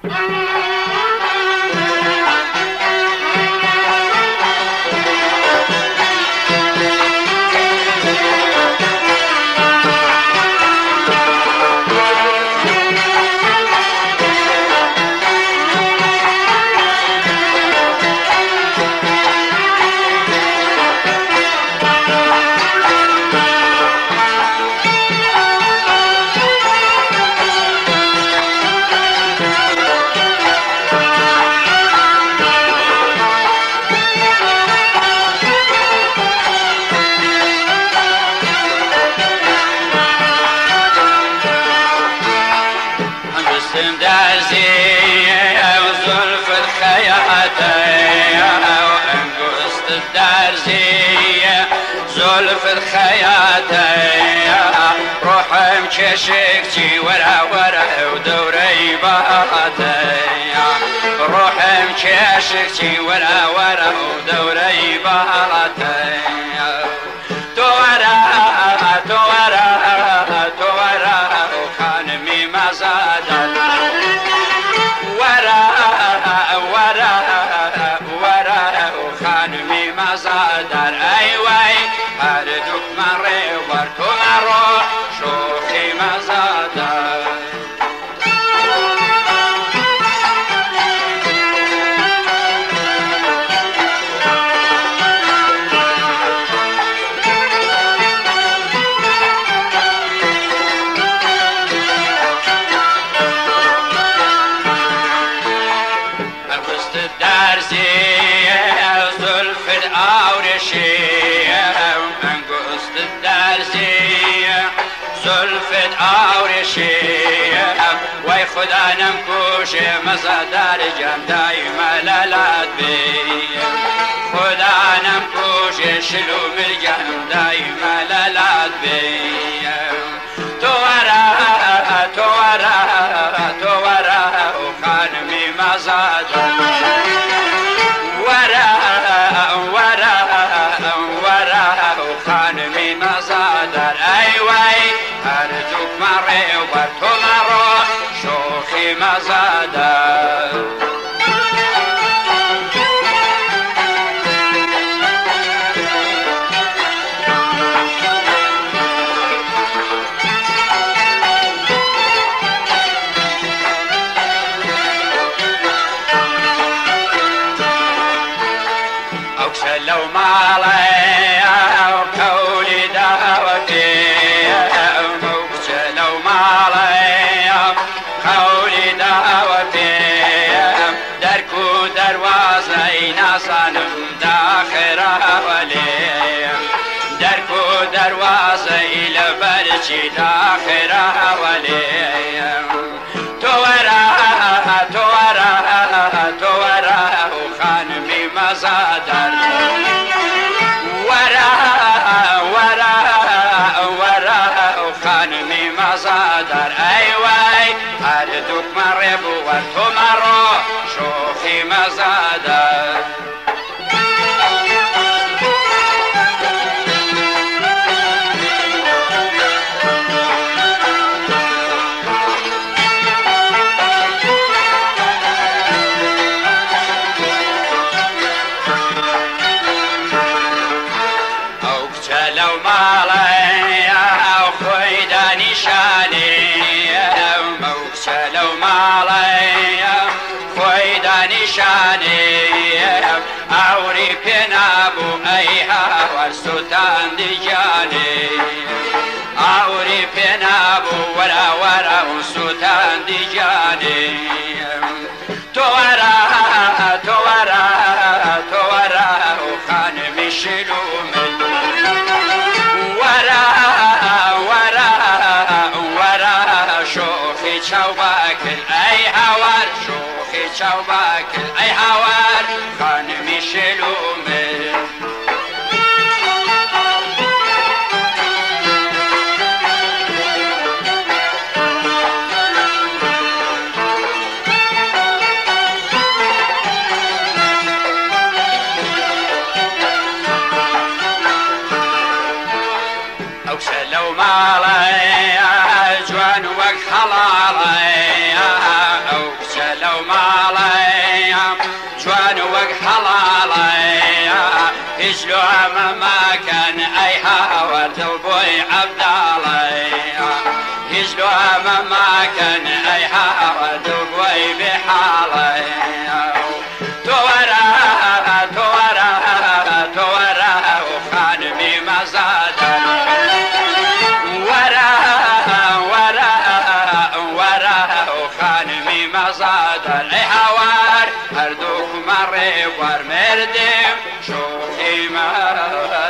زلف الخياتي روحم كشكتي ورا ورا ودوري باتي روحم كشكتي ورا ورا ودوري باتي تورا تورا تورا وخانمي ما زادت ورا ورا ورا وخانمي ما زادت ايوه هردوك مري ورتو مرو شوخي ما زادت القسط الدارسي زلف الأورشي زلفت أورشي وي خدا نمكوش مصدر جم دايما لالات بي خدا نمكوش شلوم الجم دايما لالات بي تورا تورا تورا وخانمي ما زادت ورا ورا ورا وخانمي ما زادت ايوه هردوك مري ورتو مرو شوخي ما زادت لو مالي وكولي دعوتي لو مالي قولي دعوتي دركو دروازي ناسانم داخرة ولي دركو دروازي لبرشي داخرة ولي تورا تورا تورا وخانمي ما زادت ورا ورا ورا وخانمي ما زادت ايوه هردوك مريب ورتو مرو شوخي ما زادت لو مالي خوي داني شاني موكسة لو مالي خوي داني شاني اوري بنابو ايها والسلطان دي جاني اوري بنابو ورا ورا والسلطان دي جاني تورا تورا تورا وخانمي شلومي شوخي شوباكل اي هوار شوخي شوباكل اي هوار خانمي شلومي اوكسلو مالي جوان وك حلالي اوكسلو مالي جوان وق حلالي يجلو ما كان ايها ورد البوي عبدالي يجلو ما كان ايها ورد البوي بحالي تورا وخانمي ما زاد وخانمي ما زاد الحوار هردوك مري ورمردم شوقي ما